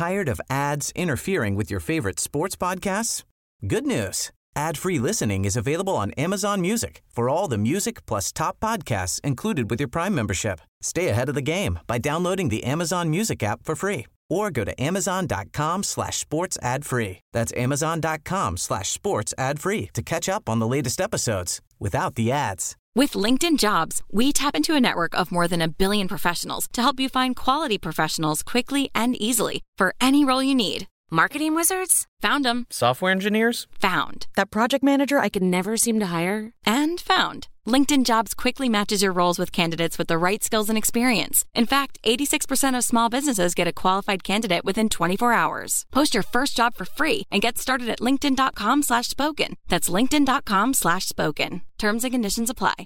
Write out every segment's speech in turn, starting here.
Tired of ads interfering with your favorite sports podcasts? Good news. Ad-free listening is available on Amazon Music for all the music plus top podcasts included with your Prime membership. Stay ahead of the game by downloading the Amazon Music app for free or go to amazon.com/sports ad free. That's amazon.com/sports ad free to catch up on the latest episodes without the ads. With LinkedIn Jobs, we tap into a network of more than 1 billion professionals to help you find quality professionals quickly and easily for any role you need. Marketing wizards? Found them. Software engineers? Found. That project manager I could never seem to hire? And found. LinkedIn Jobs quickly matches your roles with candidates with the right skills and experience. In fact, 86% of small businesses get a qualified candidate within 24 hours. Post your first job for free and get started at linkedin.com/spoken. That's linkedin.com/spoken. Terms and conditions apply.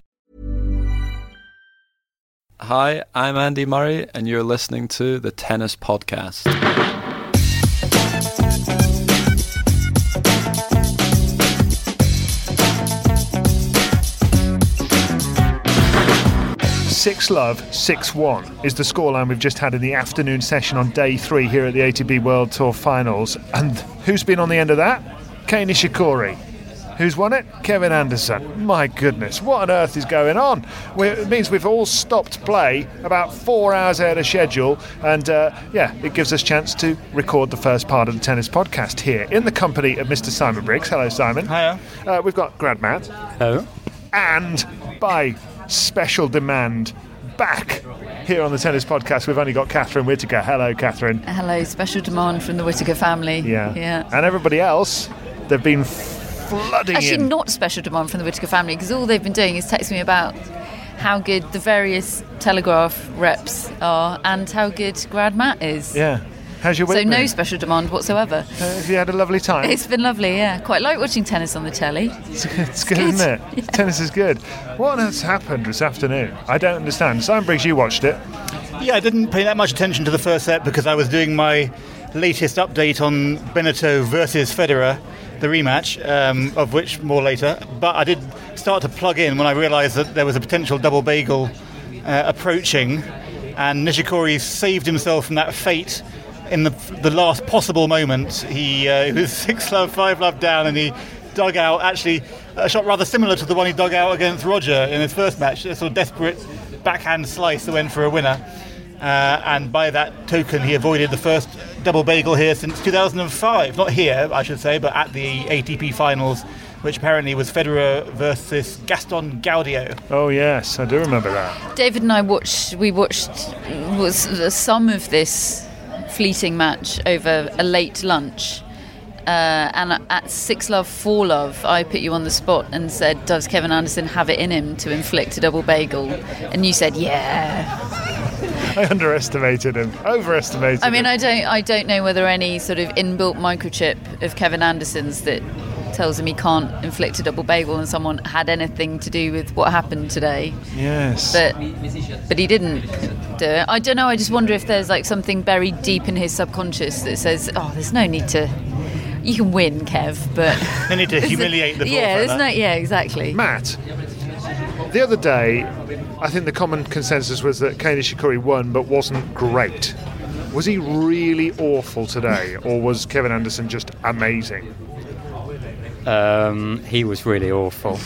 Hi, I'm Andy Murray, and you're listening to the Tennis Podcast. Six love, 6-1 is the scoreline we've just had in the afternoon session on day 3 here at the ATP World Tour Finals. And who's been on the end of that? Kei Nishikori. Who's won it? Kevin Anderson. My goodness, what on earth is going on? It means we've all stopped play about 4 hours ahead of schedule, and it gives us a chance to record the first part of the Tennis Podcast here in the company of Mr. Simon Briggs. Hello, Simon. Hiya. We've got Grad Matt. Hello. And by special demand, back here on the Tennis Podcast, we've only got Catherine Whitaker. Hello, Catherine. Hello, special demand from the Whitaker family. Yeah. And everybody else, they've been flooding Actually, in. not special demand from the Whitaker family, because all they've been doing is texting me about how good the various Telegraph reps are and how good Grad Matt is. Yeah. How's your week So been? no special demand whatsoever. Have you had a lovely time? It's been lovely, yeah. Quite like watching tennis on the telly. It's good, isn't it? Yeah. Tennis is good. What has happened this afternoon? I don't understand. Simon Briggs, you watched it. Yeah, I didn't pay that much attention to the first set because I was doing my latest update on Benito versus Federer, the rematch, of which more later. But I did start to plug in when I realised that there was a potential double bagel approaching, and Nishikori saved himself from that fate in the last possible moment. He was 6-love, 5-love down, and he dug out actually a shot rather similar to the one he dug out against Roger in his first match, a sort of desperate backhand slice that went for a winner. And by that token, he avoided the first double bagel here since 2005. Not here, I should say, but at the ATP Finals, which apparently was Federer versus Gaston Gaudio. Oh, yes, I do remember that. David and I watched some of this fleeting match over a late lunch, and at 6-love, 4-love, I put you on the spot and said, does Kevin Anderson have it in him to inflict a double bagel? And you said, yeah. I overestimated him. I mean, I don't know whether any sort of inbuilt microchip of Kevin Anderson's that tells him he can't inflict a double bagel and someone had anything to do with what happened today. Yes. But he didn't do it. I don't know, I just wonder if there's like something buried deep in his subconscious that says, oh, there's no need to... You can win, Kev, but... They need to humiliate the Yeah, exactly. Matt, the other day, I think the common consensus was that Kei Nishikori won but wasn't great. Was he really awful today, or was Kevin Anderson just amazing? He was really awful.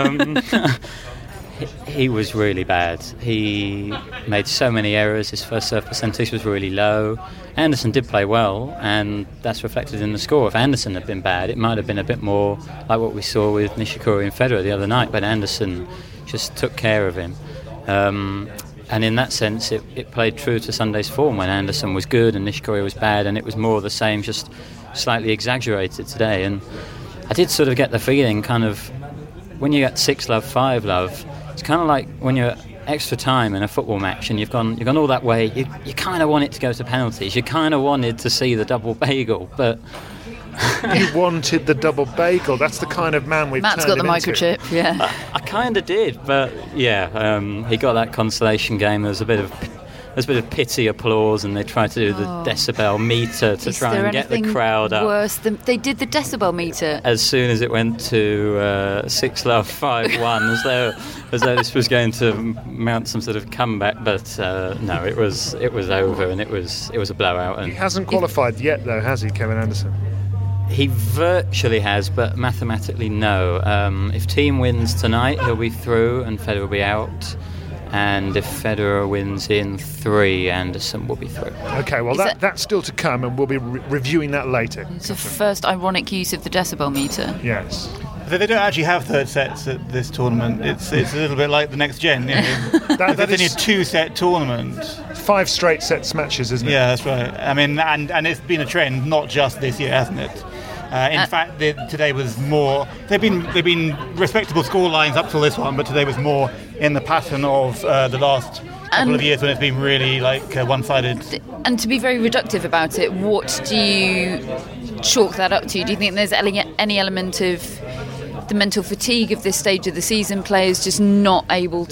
He was really bad. He made so many errors. His first serve percentage was really low. Anderson did play well, and that's reflected in the score. If Anderson had been bad, it might have been a bit more like what we saw with Nishikori and Federer the other night, but Anderson just took care of him. And in that sense, it played true to Sunday's form when Anderson was good and Nishikori was bad, and it was more of the same, just slightly exaggerated today. And I did sort of get the feeling, kind of, when you get 6-love, 5-love, it's kind of like when you're extra time in a football match and you've gone all that way, you kind of want it to go to penalties. You kind of wanted to see the double bagel, but... You wanted the double bagel. That's the kind of man we've Matt's turned got the him into. microchip, yeah. I kind of did, but yeah, he got that consolation game. There was a bit of there's a bit of pity applause, and they try to do the decibel meter to try and get the crowd up. Worse than they did the decibel meter. As soon as it went to 6 love 5-1, as though this was going to mount some sort of comeback, but no, it was over, and it was a blowout. And he hasn't qualified yet, though, has he, Kevin Anderson? He virtually has, but mathematically no. If Thiem wins tonight, he'll be through and Federer will be out. And if Federer wins in 3, Anderson will be through. OK, well, that's still to come, and we'll be reviewing that later. It's the first ironic use of the decibel meter. Yes. So they don't actually have third sets at this tournament. It's a little bit like the next gen. You know? That's only a 2-set tournament. 5 straight sets matches, isn't it? Yeah, that's right. I mean, and it's been a trend, not just this year, hasn't it? In fact, today was more. They've been respectable score lines up till this one, but today was more in the pattern of the last couple of years when it's been really one-sided. And to be very reductive about it, what do you chalk that up to? Do you think there's any element of the mental fatigue of this stage of the season, players just not able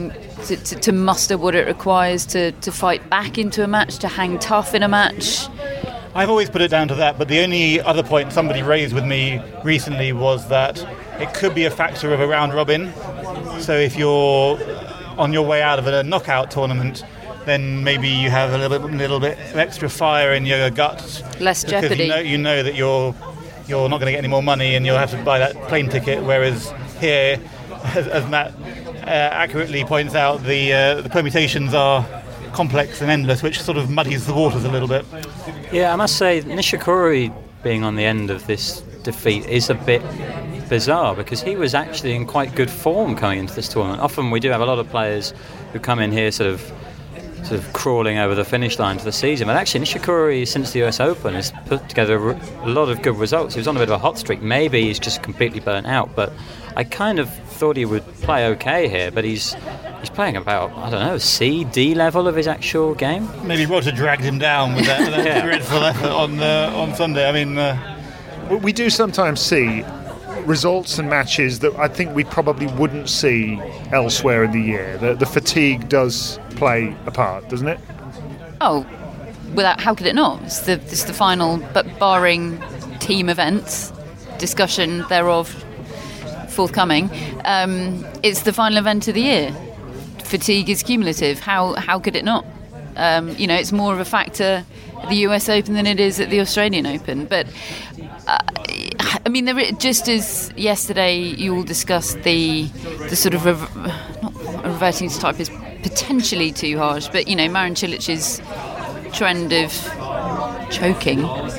to muster what it requires to fight back into a match, to hang tough in a match? I've always put it down to that, but the only other point somebody raised with me recently was that it could be a factor of a round robin. So if you're on your way out of a knockout tournament, then maybe you have a little bit of extra fire in your gut. Less jeopardy. You know that you're not going to get any more money and you'll have to buy that plane ticket, whereas here, as Matt accurately points out, the permutations are complex and endless, which sort of muddies the waters a little bit. Yeah, I must say, Nishikori being on the end of this defeat is a bit bizarre, because he was actually in quite good form coming into this tournament. Often we do have a lot of players who come in here sort of crawling over the finish line to the season, but actually Nishikori, since the US Open, has put together a lot of good results. He was on a bit of a hot streak. Maybe he's just completely burnt out, but I kind of thought he would play okay here, but he's playing about, I don't know, C-D level of his actual game. Maybe Roger dragged him down with that dreadful effort on Sunday. I mean, we do sometimes see results and matches that I think we probably wouldn't see elsewhere in the year. The fatigue does play a part, doesn't it? Oh, how could it not? It's the final, but barring team events, discussion thereof forthcoming, it's the final event of the year. Fatigue is cumulative. How could it not? It's more of a factor at the US Open than it is at the Australian Open. But I mean, just as yesterday you all discussed the sort of not reverting to type is potentially too harsh, but Marin Cilic's trend of choking.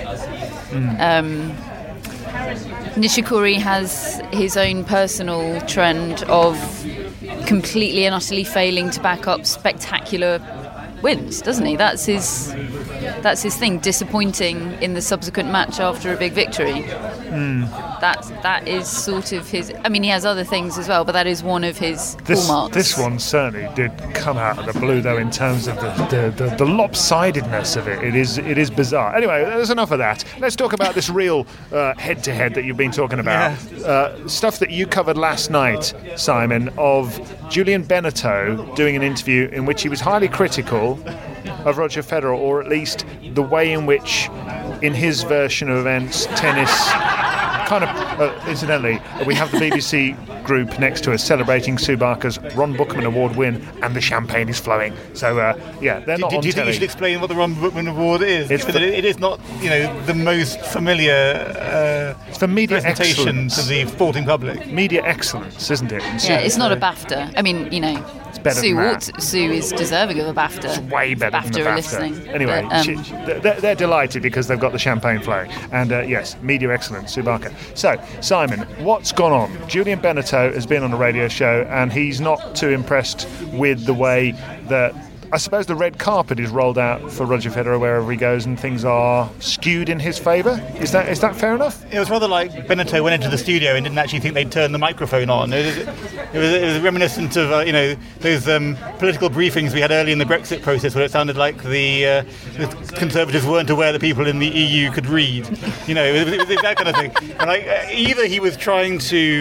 Nishikori has his own personal trend of completely and utterly failing to back up spectacular wins, doesn't he? That's his thing. Disappointing in the subsequent match after a big victory. That is sort of his. I mean, he has other things as well, but that is one of his hallmarks. This one certainly did come out of the blue, though, in terms of the lopsidedness of it. It is bizarre. Anyway, there's enough of that. Let's talk about this real head-to-head that you've been talking about. Yeah. Stuff that you covered last night, Simon, of Julian Benneteau doing an interview in which he was highly critical of Roger Federer, or at least the way in which, in his version of events, tennis kind of, incidentally, we have the BBC group next to us celebrating Sue Barker's Ron Bookman Award win, and the champagne is flowing. So, they're not on telly. Do you think you should explain what the Ron Bookman Award is? It is not, the most familiar it's for media presentation excellence to the sporting public. Media excellence, isn't it? Yeah, it's not a BAFTA. I mean, it's better Sue is deserving of a BAFTA. It's way better than the BAFTA. Listening. Anyway, they're delighted because they've got the champagne flowing. And yes, media excellence, Sue Barker. So, Simon, what's gone on? Julian Benneteau has been on a radio show, and he's not too impressed with the way that, I suppose, the red carpet is rolled out for Roger Federer wherever he goes, and things are skewed in his favour. Is that fair enough? It was rather like Benneteau went into the studio and didn't actually think they'd turn the microphone on. It was reminiscent of those political briefings we had early in the Brexit process, where it sounded like the Conservatives weren't aware that people in the EU could read. It was that kind of thing. And either he was trying to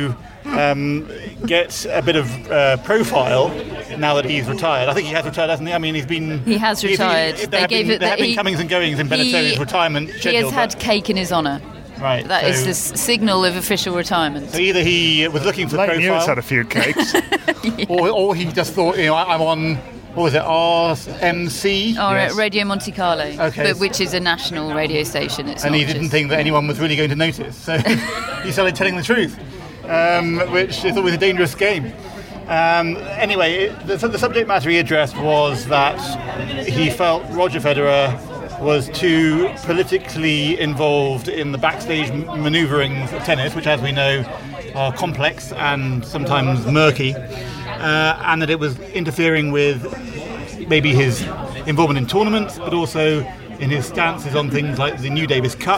get a bit of profile now that he's retired. I think he has retired, hasn't he? I mean, He has retired. There have been comings and goings in Benetton's retirement schedule. He has had cake in his honour. Right. That is the signal of official retirement. So either he was looking for profile. Newell's had a few cakes. or he just thought, I'm on, what was it, RMC? Yes. Radio Monte Carlo, okay. Which is a national radio station. And he didn't think that anyone was really going to notice. So he started telling the truth, which is always a dangerous game. Anyway, the subject matter he addressed was that he felt Roger Federer was too politically involved in the backstage manoeuvrings of tennis, which, as we know, are complex and sometimes murky, and that it was interfering with maybe his involvement in tournaments, but also in his stances on things like the New Davis Cup,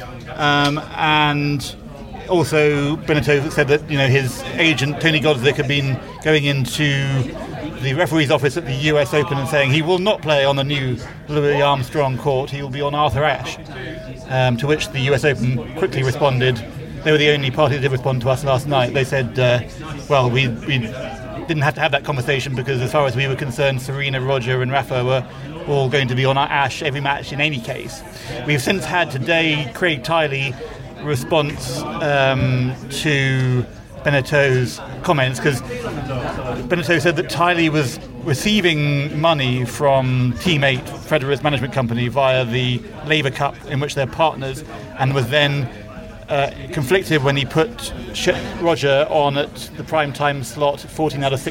and also Benetton said that his agent Tony Godsick had been going into the referee's office at the US Open and saying he will not play on the new Louis Armstrong court, he will be on Arthur Ashe, to which the US Open quickly responded. They were the only party that did respond to us last night. They said, we didn't have to have that conversation because as far as we were concerned, Serena, Roger and Rafa were all going to be on Ashe every match in any case. We've since had today Craig Tiley response to Benetton's comments, because Benetton said that Tiley was receiving money from Teammate, Federer's management company, via the Laver Cup in which they're partners, and was then conflicted when he put Roger on at the prime time slot 12 out of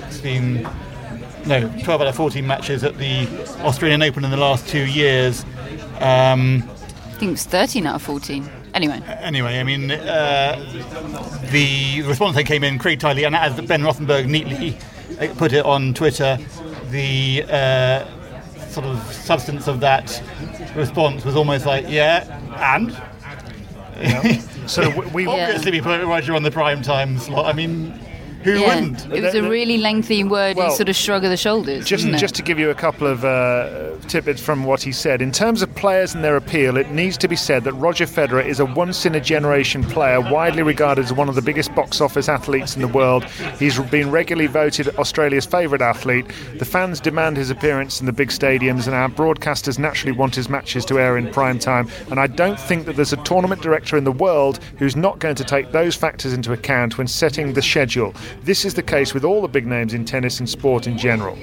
14 matches at the Australian Open in the last 2 years. I think it was 13 out of 14. Anyway, I mean, the response that came in, Craig Tiley, and as Ben Rothenberg neatly put it on Twitter, the sort of substance of that response was almost like, and? Yeah. So we obviously we put Roger on the prime time slot. I mean, who wouldn't? It was a really lengthy word, sort of shrug of the shoulders. Just to give you a couple of tidbits from what he said. In terms of players and their appeal, it needs to be said that Roger Federer is a once-in-a-generation player, widely regarded as one of the biggest box office athletes in the world. He's been regularly voted Australia's favourite athlete. The fans demand his appearance in the big stadiums, and our broadcasters naturally want his matches to air in prime time. And I don't think that there's a tournament director in the world who's not going to take those factors into account when setting the schedule. This is the case with all the big names in tennis and sport in general.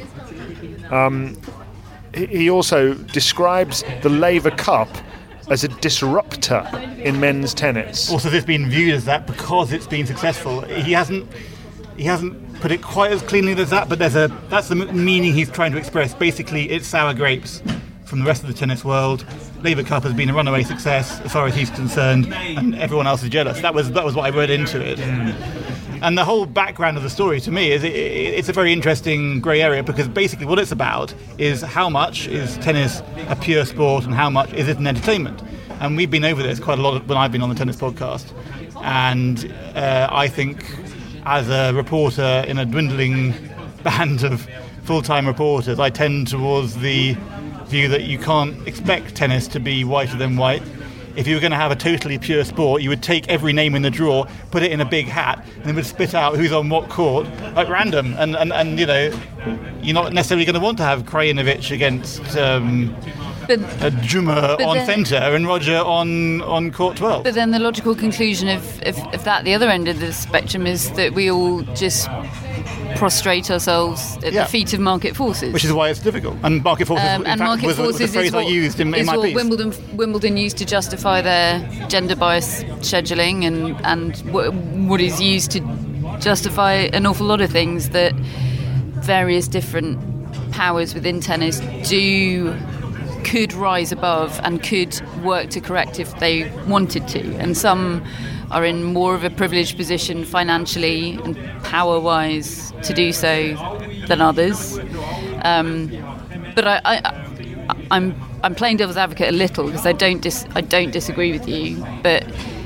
He also describes the Laver Cup as a disruptor in men's tennis. Also, it's been viewed as that because it's been successful. He hasn't put it quite as cleanly as that, but that's the meaning he's trying to express. Basically, it's sour grapes from the rest of the tennis world. Laver Cup has been a runaway success as far as he's concerned, and everyone else is jealous. That was what I read into it. And the whole background of the story, to me, is it's a very interesting grey area, because basically what it's about is how much is tennis a pure sport and how much is it an entertainment. And we've been over this quite a lot when I've been on the tennis podcast. And I think as a reporter in a dwindling band of full-time reporters, I tend towards the view that you can't expect tennis to be whiter than white. If you were going to have a totally pure sport, you would take every name in the draw, put it in a big hat, and then would spit out who's on what court at random. And you're not necessarily going to want to have Krajinovic against Juma on centre and Roger on court 12. But then the logical conclusion of that, the other end of the spectrum, is that we all just prostrate ourselves at the feet of market forces, which is why it's difficult. And market forces, was the phrase I used in my piece. Wimbledon used to justify their gender bias scheduling, and what is used to justify an awful lot of things that various different powers within tennis could rise above and could work to correct if they wanted to. And some are in more of a privileged position financially and power-wise to do so than others. But I'm playing devil's advocate a little, because I don't disagree with you, but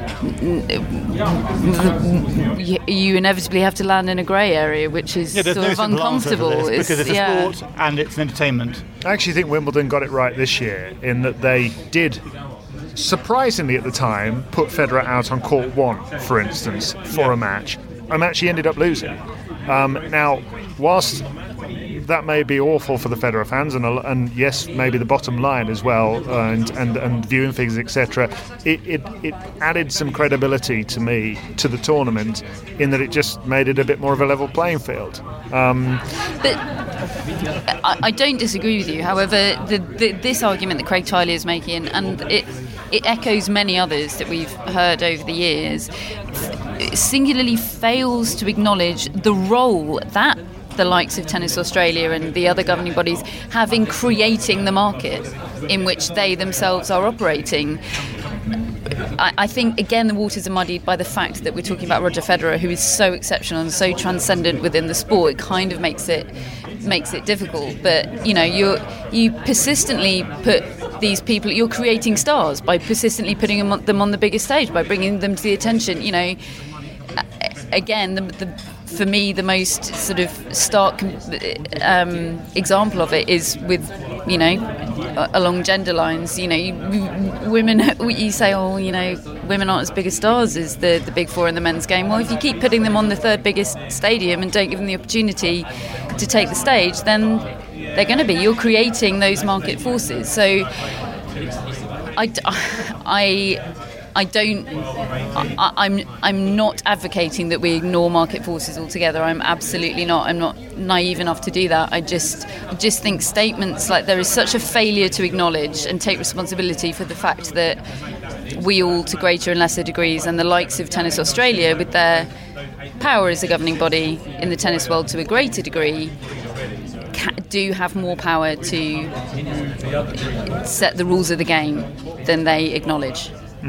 you inevitably have to land in a grey area, which is sort of uncomfortable. Because it's a sport and it's an entertainment. I actually think Wimbledon got it right this year in that they did, surprisingly at the time, put Federer out on court 1, for instance, for a match. a match he ended up losing. Now, whilst that may be awful for the Federer fans, and yes, maybe the bottom line as well, and viewing things, etc. It added some credibility to me to the tournament, in that it just made it a bit more of a level playing field. But I don't disagree with you. However, this argument that Craig Tiley is making, and it echoes many others that we've heard over the years, singularly fails to acknowledge the role that the likes of Tennis Australia and the other governing bodies have in creating the market in which they themselves are operating. I think, again, the waters are muddied by the fact that we're talking about Roger Federer, who is so exceptional and so transcendent within the sport. It kind of makes it difficult. But, you know, you persistently put these people, you're creating stars by persistently putting them on the biggest stage, by bringing them to the attention. You know, again, for me, the most sort of stark example of it is with, you know, along gender lines. You know, women, you say, oh, you know, women aren't as big as stars as the big four in the men's game. Well, if you keep putting them on the third biggest stadium and don't give them the opportunity to take the stage, then they're going to be. You're creating those market forces. So I'm not advocating that we ignore market forces altogether. I'm absolutely not. I'm not naive enough to do that. I just think statements like there is such a failure to acknowledge and take responsibility for the fact that we all, to greater and lesser degrees, and the likes of Tennis Australia, with their power as a governing body in the tennis world to a greater degree, do have more power to set the rules of the game than they acknowledge.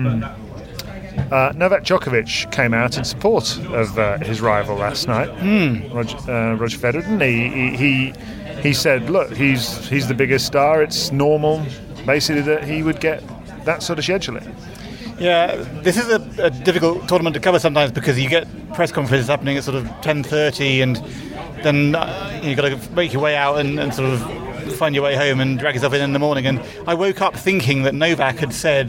Novak Djokovic came out in support of his rival last night, Roger Federer, didn't he? He said, look, he's the biggest star. It's normal, basically, that he would get that sort of scheduling. Yeah, this is a difficult tournament to cover sometimes, because you get press conferences happening at sort of 10:30, and then you've got to make your way out and sort of find your way home and drag yourself in the morning. And I woke up thinking that Novak had said,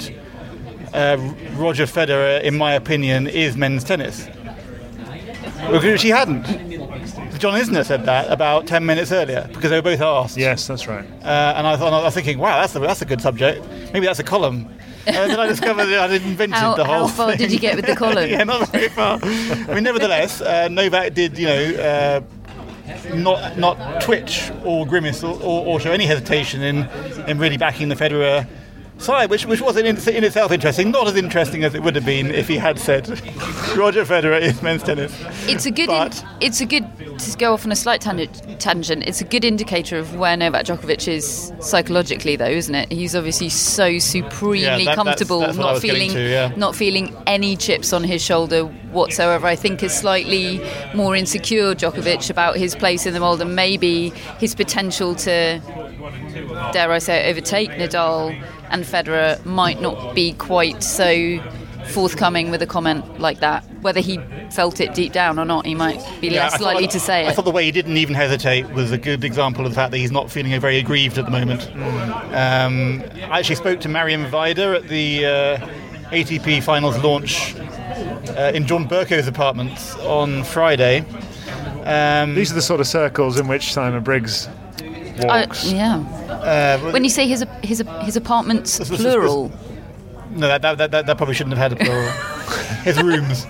Roger Federer, in my opinion, is men's tennis. Which he hadn't. John Isner said that about 10 minutes earlier, because they were both asked. Yes, that's right. And I was thinking, wow, that's a good subject. Maybe that's a column. And then I discovered that I'd invented the whole thing. How far did you get with the column? Yeah, not very far. I mean, nevertheless, Novak did, you know, not twitch or grimace or show any hesitation in really backing the Federer side, which was in itself interesting. Not as interesting as it would have been if he had said Roger Federer is men's tennis. It's a good to go off on a slight tangent. It's a good indicator of where Novak Djokovic is psychologically, though, isn't it? He's obviously so supremely comfortable, that's not feeling any chips on his shoulder whatsoever. I think is slightly more insecure Djokovic about his place in the world, and maybe his potential to, dare I say, overtake Nadal and Federer might not be quite so forthcoming with a comment like that. Whether he felt it deep down or not, he might be less likely to say it. I thought the way he didn't even hesitate was a good example of the fact that he's not feeling very aggrieved at the moment. I actually spoke to Marion Vida at the ATP Finals launch in John Burko's apartments on Friday. These are the sort of circles in which Simon Briggs walks. When you say his apartments, plural. No, that probably shouldn't have had a plural. His rooms.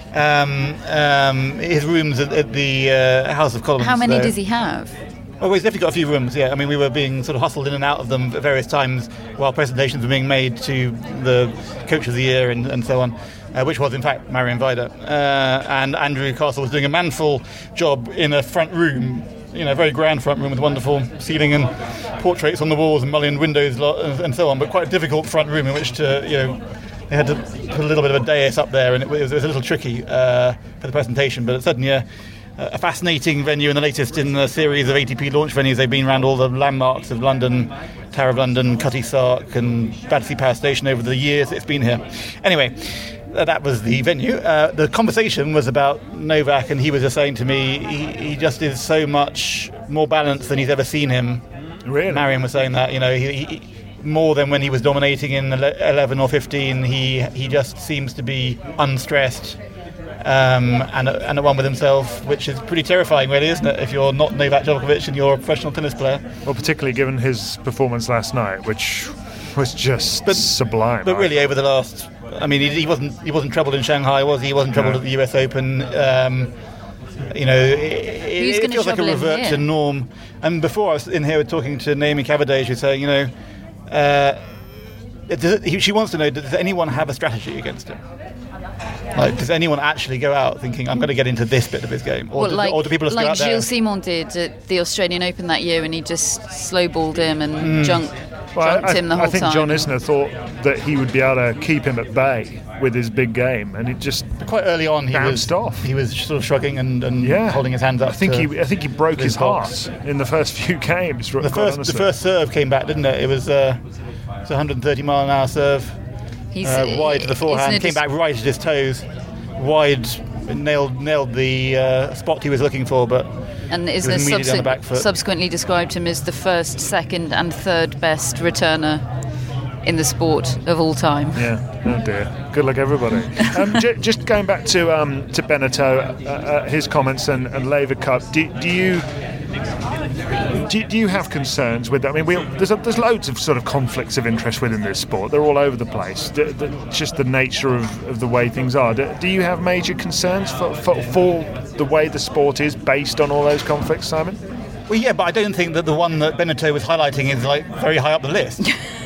His rooms at the House of Commons. How many does he have? Well, he's definitely got a few rooms, yeah. I mean, we were being sort of hustled in and out of them at various times while presentations were being made to the Coach of the Year and so on, which was, in fact, Marion Vida. And Andrew Castle was doing a manful job in a front room, you know, a very grand front room with wonderful ceiling and portraits on the walls and mullioned windows and so on, but quite a difficult front room in which to, you know, they had to put a little bit of a dais up there, and it was a little tricky for the presentation, but certainly a fascinating venue, and the latest in the series of ATP launch venues. They've been around all the landmarks of London, Tower of London, Cutty Sark and Battersea Power Station over the years it's been here. Anyway, that was the venue. The conversation was about Novak, and he was just saying to me, he just is so much more balanced than he's ever seen him. Really? Marion was saying that, you know, he more than when he was dominating in 11 or 15, he just seems to be unstressed and a one with himself, which is pretty terrifying, really, isn't it? If you're not Novak Djokovic and you're a professional tennis player. Well, particularly given his performance last night, which was just sublime. But really, over the last, I mean, he wasn't troubled in Shanghai, was he? He wasn't troubled at the US Open. It feels like a revert to norm. And before I was in here talking to Naomi Cavaday, she was saying, she wants to know, does anyone have a strategy against him? Like, does anyone actually go out thinking, I'm going to get into this bit of his game? Or do people just go out there? Gilles Simon did at the Australian Open that year, and he just slowballed him and junked him the whole time. I think John Isner thought that he would be able to keep him at bay with his big game, and it just quite early on he bounced off. He was sort of shrugging and holding his hands up. I think he broke his heart in the first few games. The first serve came back, didn't it? It was a 130 mile an hour serve. Wide to the forehand, came back right at his toes, wide, nailed the spot he was looking for, but and Isner subsequently described him as the first, second and third best returner in the sport of all time. Yeah, oh dear. Good luck, everybody. Just going back to Benneteau, his comments and Laver Cup, do you have concerns with that? I mean, there's loads of sort of conflicts of interest within this sport. They're all over the place. Just the nature of the way things are. Do you have major concerns for the way the sport is based on all those conflicts, Simon? Well, yeah, but I don't think that the one that Benneteau was highlighting is like very high up the list.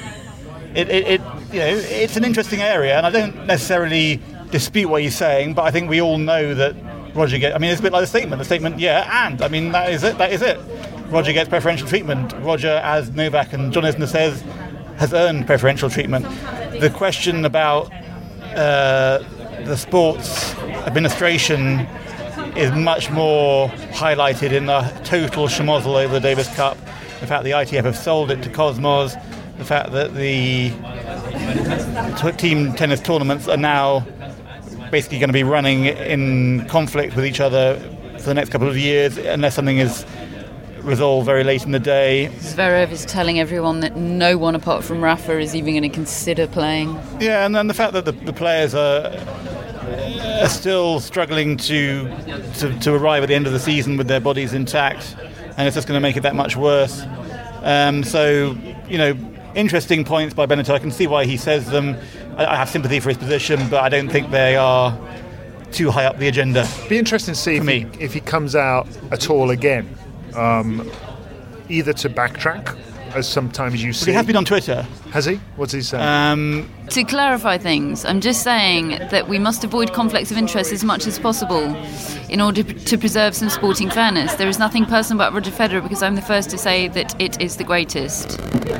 It's an interesting area, and I don't necessarily dispute what he's saying, but I think we all know that Roger gets. I mean, it's a bit like the statement. I mean, that is it. Roger gets preferential treatment. Roger, as Novak and John Isner says, has earned preferential treatment. The question about the sports administration is much more highlighted in the total schmozzle over the Davis Cup. The fact the ITF have sold it to Cosmos, the fact that the team tennis tournaments are now basically going to be running in conflict with each other for the next couple of years unless something is resolved very late in the day. Zverev is telling everyone that no one apart from Rafa is even going to consider playing. Yeah, and then the fact that the players are still struggling to arrive at the end of the season with their bodies intact, and it's just going to make it that much worse. Interesting points by Benneteau. I can see why he says them. I have sympathy for his position, but I don't think they are too high up the agenda. Be interesting to see if he comes out at all again, either to backtrack, as sometimes you see. But he has been on Twitter. Has he? What's he saying? To clarify things, I'm just saying that we must avoid conflicts of interest as much as possible in order to preserve some sporting fairness. There is nothing personal about Roger Federer because I'm the first to say that it is the greatest.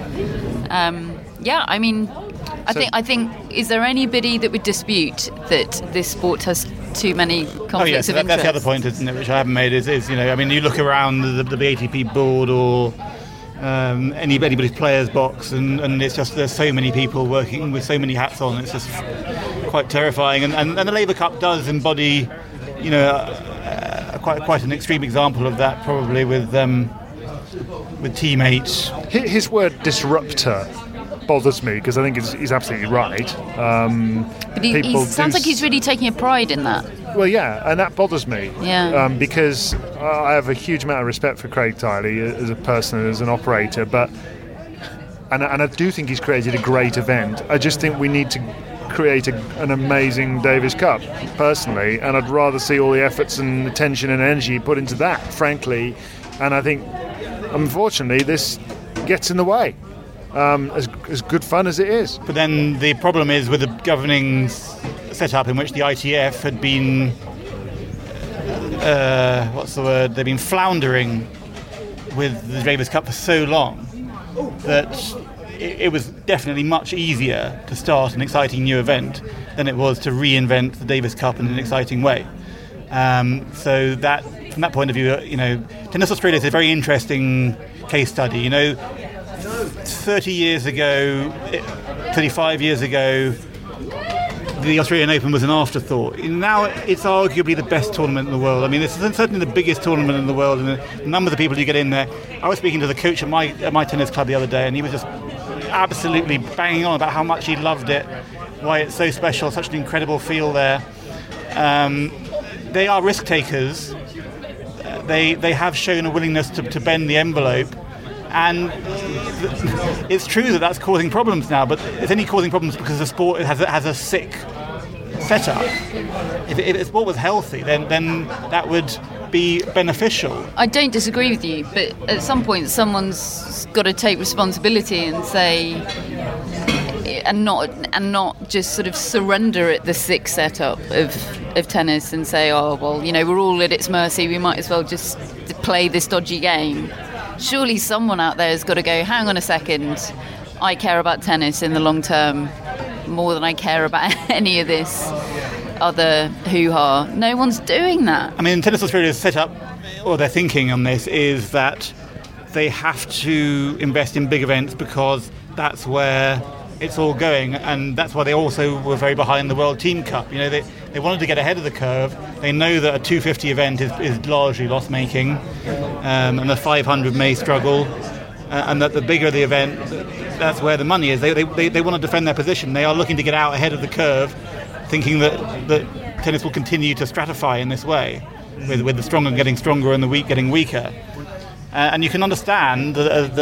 I think. Is there anybody that would dispute that this sport has too many conflicts of interest? That's the other point, isn't it? Which I haven't made. You look around the ATP board or anybody's players box, and it's just there's so many people working with so many hats on. It's just quite terrifying. And the Laver Cup does embody, quite an extreme example of that, probably with teammates. His word disruptor bothers me because I think he's absolutely right. But he sounds like he's really taking a pride in that. Well, yeah, and that bothers me. Yeah. Because I have a huge amount of respect for Craig Tiley as a person, as an operator, and I do think he's created a great event. I just think we need to create an amazing Davis Cup, personally, and I'd rather see all the efforts and attention and energy put into that, frankly. And I think, unfortunately, this gets in the way. As good fun as it is. But then the problem is with the governing setup in which the ITF had been, they've been floundering with the Davis Cup for so long that it was definitely much easier to start an exciting new event than it was to reinvent the Davis Cup in an exciting way. So that, from that point of view, Tennis Australia is a very interesting case study. 35 years ago, the Australian Open was an afterthought. Now it's arguably the best tournament in the world. I mean, it's certainly the biggest tournament in the world, and the number of the people who get in there. I was speaking to the coach at my tennis club the other day, and he was just absolutely banging on about how much he loved it, why it's so special, such an incredible feel there. They are risk takers. They have shown a willingness to bend the envelope, and it's true that that's causing problems now. But it's only causing problems because the sport has a sick setup. If the sport was healthy, then that would be beneficial. I don't disagree with you, but at some point someone's got to take responsibility and say, and not just sort of surrender at the sick setup of tennis and say, oh well, we're all at its mercy, we might as well just play this dodgy game. Surely someone out there has got to go, hang on a second, I care about tennis in the long term more than I care about any of this other hoo-ha. No one's doing that. I mean, Tennis Australia's set up, or their thinking on this, is that they have to invest in big events because that's where it's all going, and that's why they also were very behind the World Team Cup. They wanted to get ahead of the curve. They know that a 250 event is largely loss-making, and the 500 may struggle, and that the bigger the event, that's where the money is. They want to defend their position. They are looking to get out ahead of the curve, thinking that tennis will continue to stratify in this way, with the strong getting stronger and the weak getting weaker. And you can understand as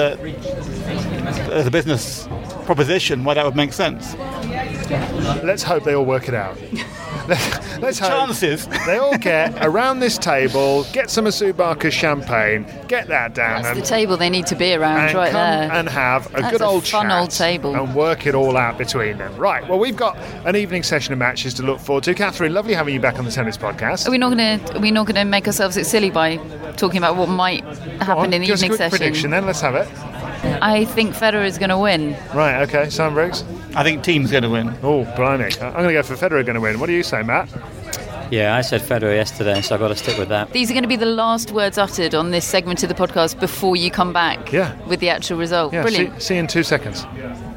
a business proposition why that would make sense. Let's hope they all work it out. Let's hope chances. They all get around this table, get some Asubaka champagne, get that down. That's the table they need to be around, and right come there. And have a That's good old fun chat old table. and work it all out between them. Right, well, we've got an evening session of matches to look forward to. Catherine, lovely having you back on the Tennis Podcast. Are we not going to make ourselves look silly by talking about what might happen in the evening Give us a quick session? prediction then, let's have it. I think Federer is going to win. Right, okay, Simon Briggs? I think Team's going to win. Oh, blimey. I'm going to go for Federer going to win. What do you say, Matt? Yeah, I said Federer yesterday, so I've got to stick with that. These are going to be the last words uttered on this segment of the podcast before you come back with the actual result. Yeah, Brilliant. See you in 2 seconds.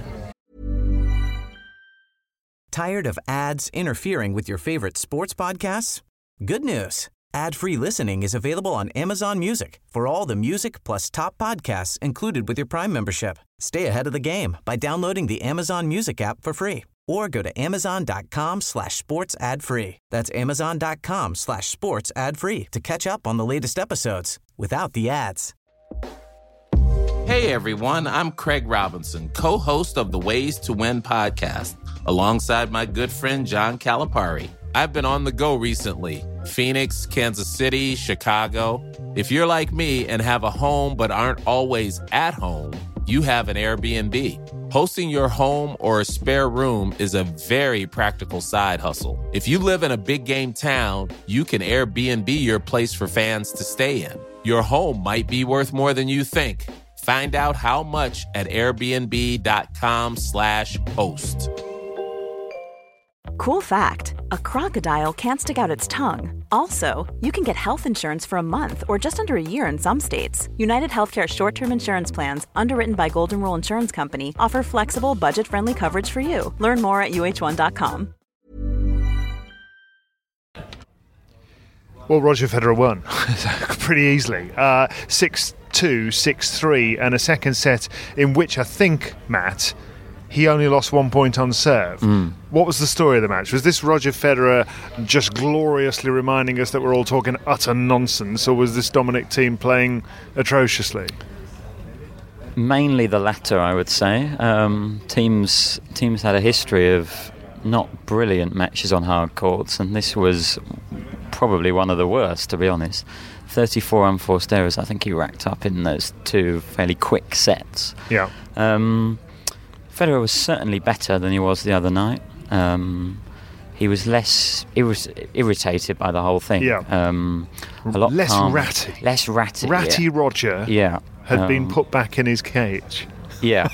Tired of ads interfering with your favorite sports podcasts? Good news. Ad-free listening is available on Amazon Music for all the music plus top podcasts included with your Prime membership. Stay ahead of the game by downloading the Amazon Music app for free or go to amazon.com/sports ad free. That's amazon.com/sports ad free to catch up on the latest episodes without the ads. Hey everyone, I'm Craig Robinson, co-host of the Ways to Win podcast, alongside my good friend John Calipari. I've been on the go recently. Phoenix, Kansas City, Chicago. If you're like me and have a home but aren't always at home, you have an Airbnb. Hosting your home or a spare room is a very practical side hustle. If you live in a big game town, you can Airbnb your place for fans to stay in. Your home might be worth more than you think. Find out how much at airbnb.com/host. Cool fact, a crocodile can't stick out its tongue. Also, you can get health insurance for a month or just under a year in some states. United Healthcare short-term insurance plans, underwritten by Golden Rule Insurance Company, offer flexible, budget-friendly coverage for you. Learn more at uh1.com. Well, Roger Federer won pretty easily. 6-2, 6-3, and a second set in which I think, Matt, he only lost 1 point on serve. What was the story of the match? Was this Roger Federer just gloriously reminding us that we're all talking utter nonsense, or was this Dominic Thiem playing atrociously? Mainly the latter, I would say. Teams had a history of not brilliant matches on hard courts, and this was probably one of the worst, to be honest. 34 unforced errors I think he racked up in those two fairly quick sets. Yeah. Federer was certainly better than he was the other night. He was less irritated by the whole thing. Yeah. A lot less calmer. ratty. Less ratty. Ratty yeah. Roger had been put back in his cage. Yeah.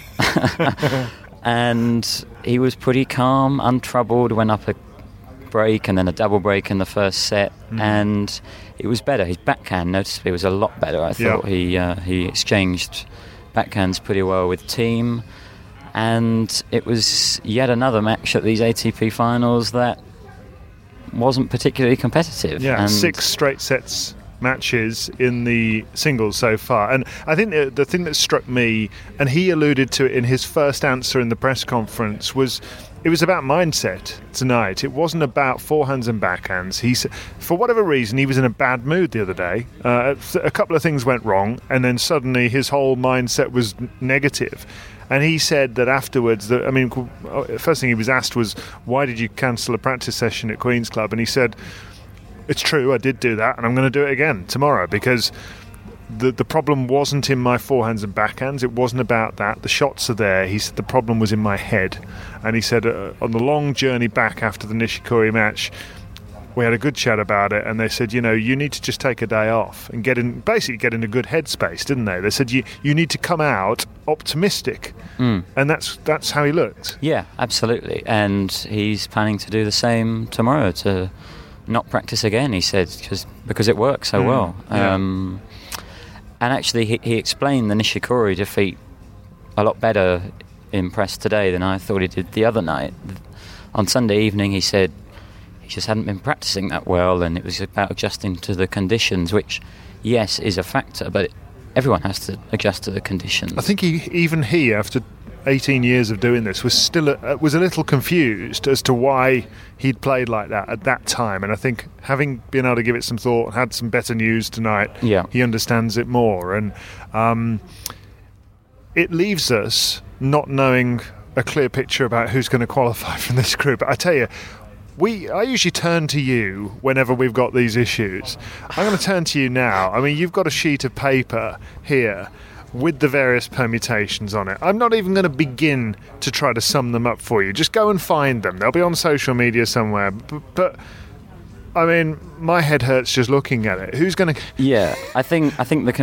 And he was pretty calm, untroubled, went up a break and then a double break in the first set, and it was better. His backhand noticeably was a lot better. I thought he exchanged backhands pretty well with Thiem. And it was yet another match at these ATP finals that wasn't particularly competitive. Yeah, and 6 straight sets matches in the singles so far. And I think the thing that struck me, and he alluded to it in his first answer in the press conference, was it was about mindset tonight. It wasn't about forehands and backhands. For whatever reason, he was in a bad mood the other day. A couple of things went wrong, and then suddenly his whole mindset was negative. And he said that afterwards, first thing he was asked was, why did you cancel a practice session at Queen's Club? And he said, it's true, I did do that, and I'm going to do it again tomorrow, because the problem wasn't in my forehands and backhands. It wasn't about that. The shots are there. He said the problem was in my head. And he said on the long journey back after the Nishikori match, we had a good chat about it, and they said, you need to just take a day off and get in a good headspace, didn't they? They said you need to come out optimistic, and that's how he looked. Yeah, absolutely. And he's planning to do the same tomorrow, to not practice again, he said, because it works so well. Yeah. And actually, he explained the Nishikori defeat a lot better in press today than I thought he did the other night. On Sunday evening, he said he just hadn't been practicing that well, and it was about adjusting to the conditions, which, yes, is a factor, but everyone has to adjust to the conditions. I think he, after 18 years of doing this, was a little confused as to why he'd played like that at that time. And I think, having been able to give it some thought and had some better news tonight, he understands it more. And it leaves us not knowing a clear picture about who's going to qualify from this group. But I tell you, I usually turn to you whenever we've got these issues. I'm going to turn to you now. I mean, you've got a sheet of paper here with the various permutations on it. I'm not even going to begin to try to sum them up for you. Just go and find them. They'll be on social media somewhere. But I mean, my head hurts just looking at it. Who's going to... Yeah, I think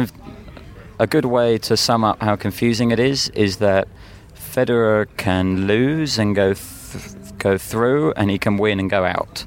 a good way to sum up how confusing it is that Federer can lose and go through, and he can win and go out.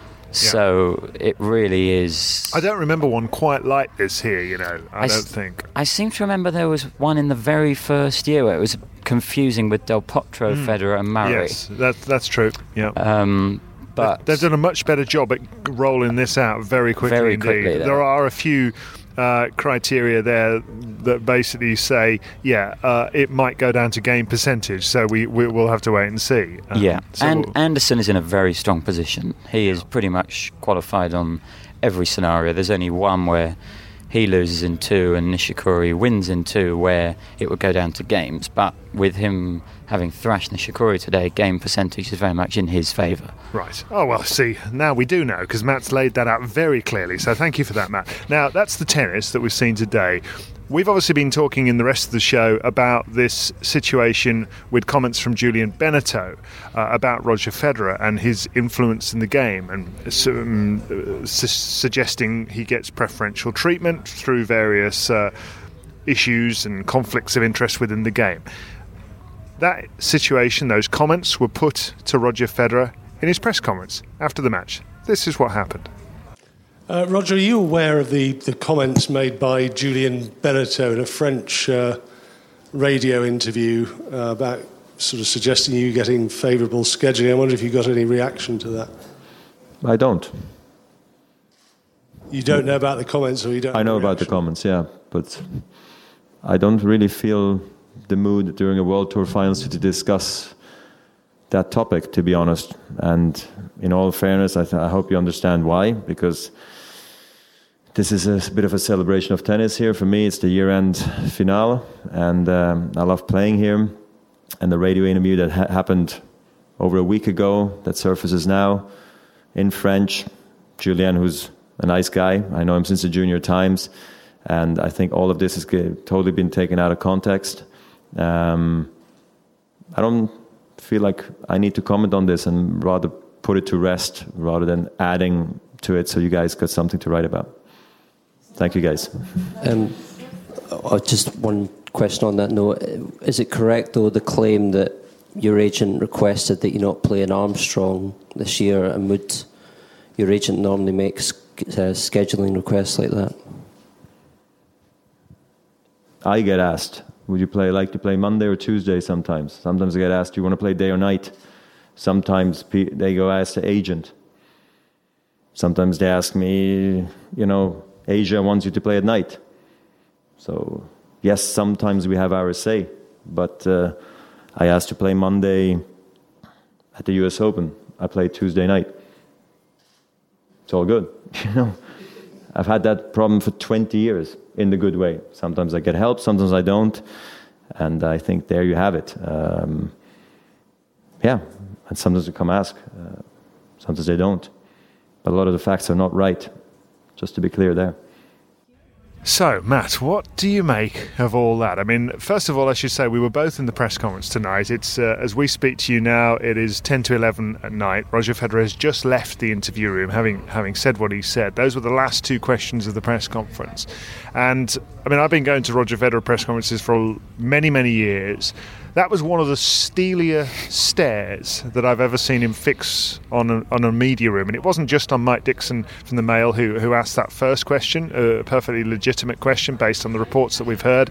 So it really is... I don't remember one quite like this here, I don't think. I seem to remember there was one in the very first year where it was confusing with Del Potro, Federer and Murray. Yes, that's true, yeah. But they've done a much better job at rolling this out very quickly indeed. There are a few criteria there that basically say, it might go down to game percentage, so we'll have to wait and see. Anderson is in a very strong position. He is pretty much qualified on every scenario. There's only one where he loses in 2 and Nishikori wins in 2, where it would go down to games. But with him having thrashed Nishikori today, game percentage is very much in his favour. Right. Oh, well, see, now we do know, because Matt's laid that out very clearly. So thank you for that, Matt. Now, that's the tennis that we've seen today. We've obviously been talking in the rest of the show about this situation with comments from Julian Benneteau about Roger Federer and his influence in the game, and suggesting he gets preferential treatment through various issues and conflicts of interest within the game. That situation, those comments, were put to Roger Federer in his press conference after the match. This is what happened. Roger, are you aware of the comments made by Julian Benneteau in a French radio interview about sort of suggesting you getting favourable scheduling? I wonder if you got any reaction to that. I don't. You don't know about the comments, or you don't? I know about the comments, yeah, but I don't really feel the mood during a World Tour Finals to discuss that topic, to be honest. And in all fairness, I hope you understand why, because this is a bit of a celebration of tennis here. For me, it's the year-end finale, and I love playing here. And the radio interview that happened over a week ago, that surfaces now in French. Julien, who's a nice guy, I know him since the junior times, and I think all of this has totally been taken out of context. I don't feel like I need to comment on this, and rather put it to rest rather than adding to it, so you guys got something to write about. Thank you, guys. Just one question on that note. Is it correct, though, the claim that your agent requested that you not play in Armstrong this year, and would your agent normally make scheduling requests like that? I get asked, would you like to play Monday or Tuesday sometimes? Sometimes I get asked, do you want to play day or night? Sometimes they go ask the agent. Sometimes they ask me, Asia wants you to play at night. So, yes, sometimes we have our say, but I asked to play Monday at the US Open. I played Tuesday night. It's all good, I've had that problem for 20 years in the good way. Sometimes I get help, sometimes I don't, and I think there you have it. And sometimes they come ask, sometimes they don't. But a lot of the facts are not right, just to be clear there. So, Matt, what do you make of all that? I mean, first of all, I should say we were both in the press conference tonight. It's as we speak to you now, it is 10 to 11 at night. Roger Federer has just left the interview room, having said what he said. Those were the last two questions of the press conference. And, I mean, I've been going to Roger Federer press conferences for many, many years. That was one of the steelier stares that I've ever seen him fix on a media room. And it wasn't just on Mike Dixon from the Mail who asked that first question, a perfectly legitimate question based on the reports that we've heard.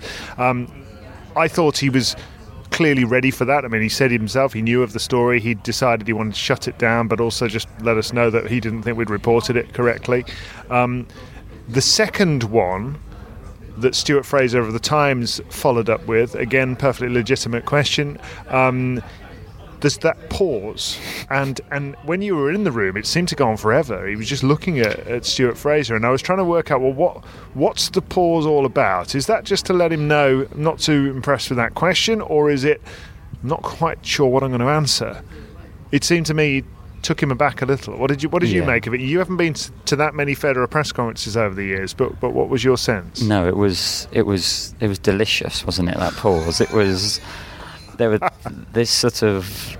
I thought he was clearly ready for that. I mean, he said himself he knew of the story. He decided he wanted to shut it down, but also just let us know that he didn't think we'd reported it correctly. The second one that Stuart Fraser of the Times followed up with, again, perfectly legitimate question. There's that pause, and when you were in the room, it seemed to go on forever. He was just looking at Stuart Fraser, and I was trying to work out, well, what's the pause all about? Is that just to let him know I'm not too impressed with that question, or is it I'm not quite sure what I'm going to answer? It seemed to me took him aback a little. What did you make of it? You haven't been to that many Federer press conferences over the years, but what was your sense? No, it was delicious, wasn't it? That pause. There was this sort of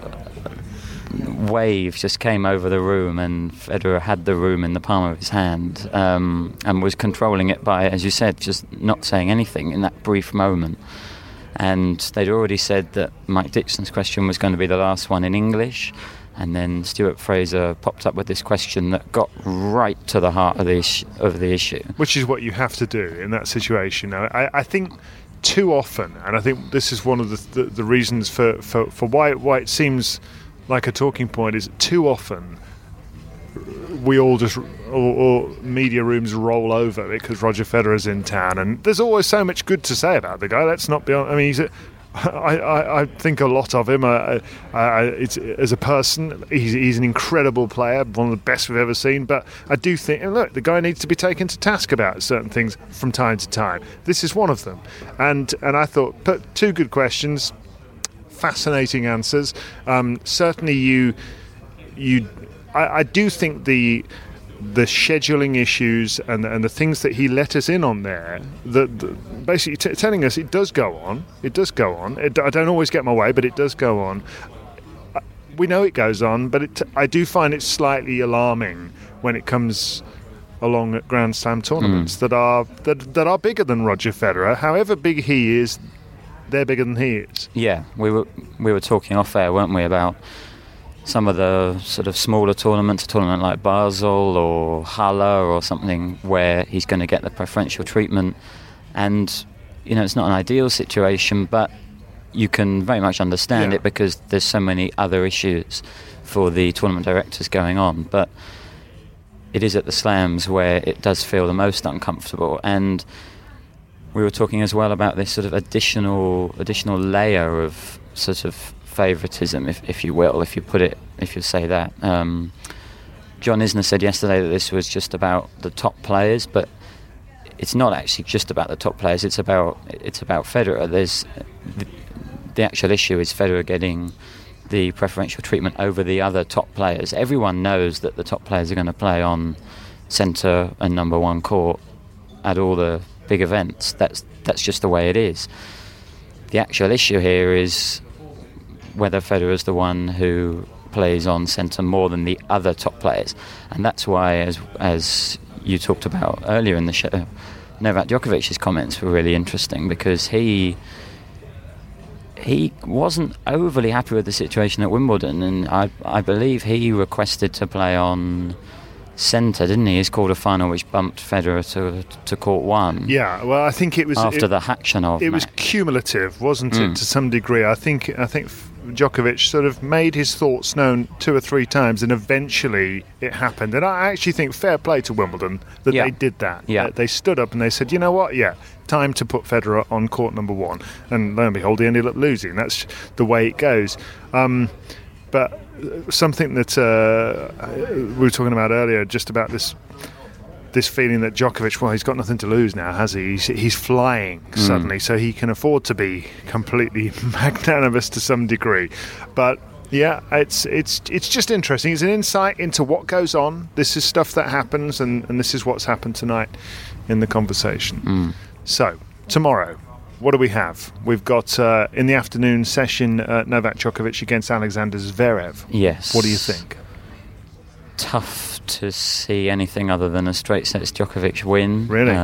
wave just came over the room, and Federer had the room in the palm of his hand, and was controlling it by, as you said, just not saying anything in that brief moment. And they'd already said that Mike Dixon's question was going to be the last one in English. And then Stuart Fraser popped up with this question that got right to the heart of the issue. Which is what you have to do in that situation. Now, I think too often, and I think this is one of the reasons for why it seems like a talking point, is too often we all just, or media rooms roll over because Roger Federer's in town. And there's always so much good to say about the guy. Let's not be I mean, I think a lot of him. As a person, he's an incredible player, one of the best we've ever seen. But I do think, look, the guy needs to be taken to task about certain things from time to time. This is one of them. And I thought, but two good questions, fascinating answers. Certainly, I do think the scheduling issues and the things that he let us in on there, basically telling us it does go on. I don't always get my way, but it does go on. We know it goes on, but I do find it slightly alarming when it comes along at Grand Slam tournaments that are bigger than Roger Federer. However big he is, they're bigger than he is. Yeah, we were talking off air, weren't we, about some of the sort of smaller tournaments, a tournament like Basel or Halle or something, where he's going to get the preferential treatment. And, it's not an ideal situation, but you can very much understand it because there's so many other issues for the tournament directors going on. But it is at the slams where it does feel the most uncomfortable. And we were talking as well about this sort of additional layer of sort of favouritism, if you will, if you say that. John Isner said yesterday that this was just about the top players, but it's not actually just about the top players. It's about Federer. There's the actual issue is Federer getting the preferential treatment over the other top players. Everyone knows that the top players are going to play on centre and number one court at all the big events. That's just the way it is. The actual issue here is whether Federer is the one who plays on centre more than the other top players. And that's why, as you talked about earlier in the show, Novak Djokovic's comments were really interesting, because he wasn't overly happy with the situation at Wimbledon, and I believe he requested to play on centre, didn't he? His quarter-final, which bumped Federer to court 1. Yeah, well, I think it was after the Khachanov It match. was cumulative, wasn't it, to some degree? I think Djokovic sort of made his thoughts known 2 or 3 times, and eventually it happened. And I actually think fair play to Wimbledon that they did that. Yeah. They stood up and they said, you know what? Yeah, time to put Federer on court number 1. And lo and behold, he ended up losing. That's the way it goes. But something that we were talking about earlier, just about this feeling that Djokovic, well, he's got nothing to lose now, has he? He's flying suddenly, so he can afford to be completely magnanimous to some degree. But yeah, it's just interesting. It's an insight into what goes on. This is stuff that happens, and this is what's happened tonight in the conversation. So tomorrow, what do we have? We've got in the afternoon session Novak Djokovic against Alexander Zverev. Yes. What do you think? Tough to see anything other than a straight sets Djokovic win. Really?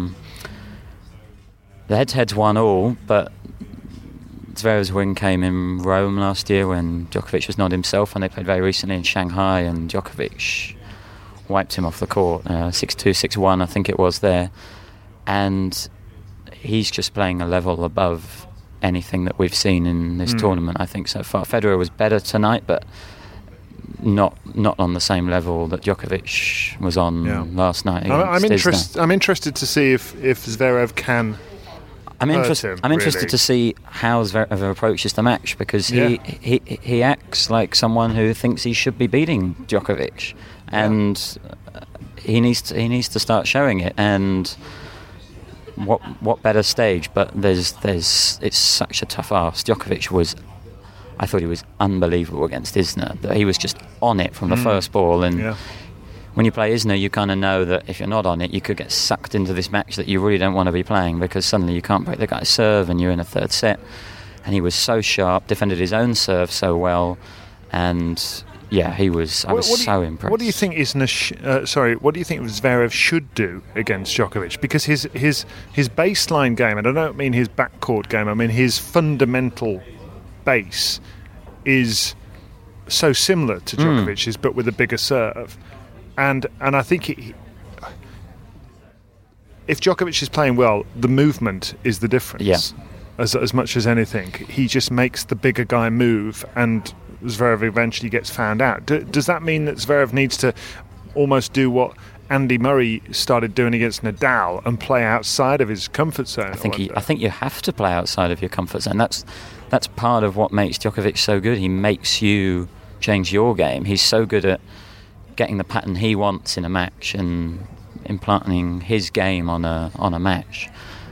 The head-to-head's 1-1, but Zverev's win came in Rome last year when Djokovic was not himself, and they played very recently in Shanghai, and Djokovic wiped him off the court, 6-2, 6-1 I think it was there. And he's just playing a level above anything that we've seen in this tournament, I think, so far. Federer was better tonight, but not on the same level that Djokovic was on last night. I'm interested to see if Zverev can. I'm interested to see how Zverev approaches the match, because he acts like someone who thinks he should be beating Djokovic, and he needs to start showing it. And what better stage? But it's such a tough ask. Djokovic I thought he was unbelievable against Isner. That he was just on it from the first ball, and when you play Isner, you kind of know that if you're not on it, you could get sucked into this match that you really don't want to be playing, because suddenly you can't break the guy's serve and you're in a third set. And he was so sharp, defended his own serve so well, and I was so impressed. What do you think what do you think Zverev should do against Djokovic? Because his baseline game, and I don't mean his backcourt game, I mean his fundamental base is so similar to Djokovic's, but with a bigger serve. And I think if Djokovic is playing well, the movement is the difference. Yeah. As much as anything, he just makes the bigger guy move, and Zverev eventually gets found out. Does that mean that Zverev needs to almost do what Andy Murray started doing against Nadal and play outside of his comfort zone? I think you have to play outside of your comfort zone. That's part of what makes Djokovic so good. He makes you change your game. He's so good at getting the pattern he wants in a match and implanting his game on a match.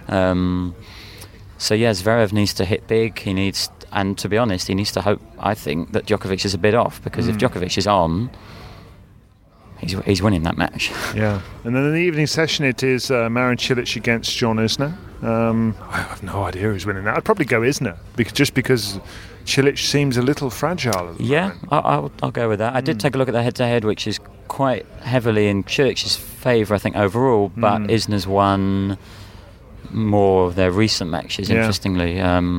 Zverev needs to hit big. And to be honest, he needs to hope, I think, that Djokovic is a bit off, because if Djokovic is on, he's winning that match. Yeah. And then in the evening session, it is Marin Cilic against John Isner. I have no idea who's winning that. I'd probably go Isner, because Cilic seems a little fragile. I'll go with that. I did take a look at the head-to-head, which is quite heavily in Cilic's favour, I think, overall, but Isner's won more of their recent matches, interestingly.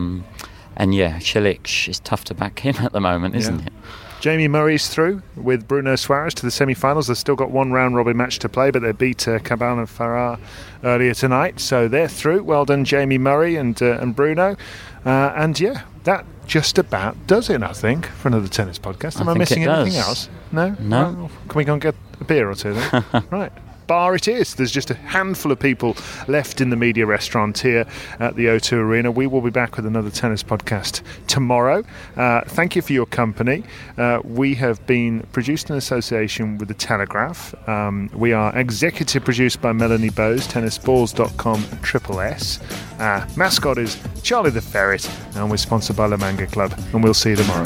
Cilic is tough to back him at the moment, isn't it? Jamie Murray's through with Bruno Suarez to the semi-finals. They've still got one round-robin match to play, but they beat Cabal and Farah earlier tonight, so they're through. Well done, Jamie Murray and Bruno. That just about does it, I think, for another tennis podcast. Am I missing anything else? No? Well, can we go and get a beer or two then? Right. Bar it is. There's just a handful of people left in the media restaurant here at the O2 Arena. We will be back with another tennis podcast tomorrow. Thank you for your company. We have been produced in association with The Telegraph. We are executive produced by Melanie Bowes, tennisballs.com SSS. Mascot is Charlie the Ferret, and we're sponsored by La Manga Club. And we'll see you tomorrow.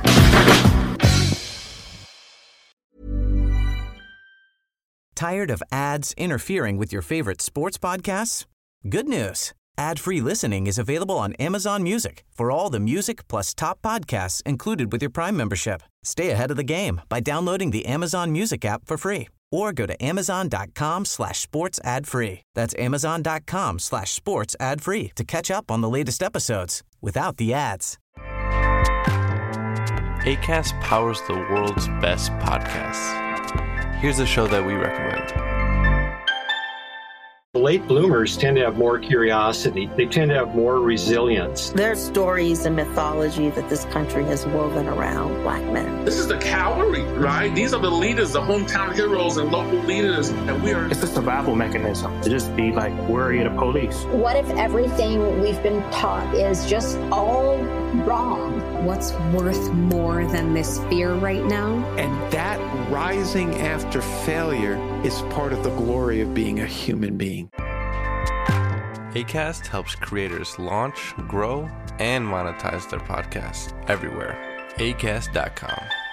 Tired of ads interfering with your favorite sports podcasts? Good news. Ad-free listening is available on Amazon Music for all the music plus top podcasts included with your Prime membership. Stay ahead of the game by downloading the Amazon Music app for free, or go to amazon.com/sports ad free. That's amazon.com/sports ad free to catch up on the latest episodes without the ads. Acast powers the world's best podcasts. here's a show that we recommend. Late bloomers tend to have more curiosity. They tend to have more resilience. There's stories and mythology that this country has woven around black men. This is the cavalry, right? These are the leaders, the hometown heroes and local leaders. And we are... It's a survival mechanism to just be like worry of the police. What if everything we've been taught is just all wrong? What's worth more than this fear right now? And that rising after failure is part of the glory of being a human being. Acast helps creators launch, grow, and monetize their podcasts everywhere. Acast.com.